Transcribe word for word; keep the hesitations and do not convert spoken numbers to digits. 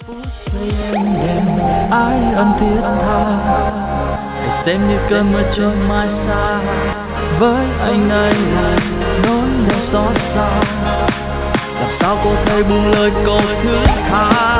phút giây em đêm ai ân thiết tha, hãy xem như cơn mưa trôi mai xa. Với anh đây là nỗi đau xót xa, làm sao cô thể buông lời câu thứ tha.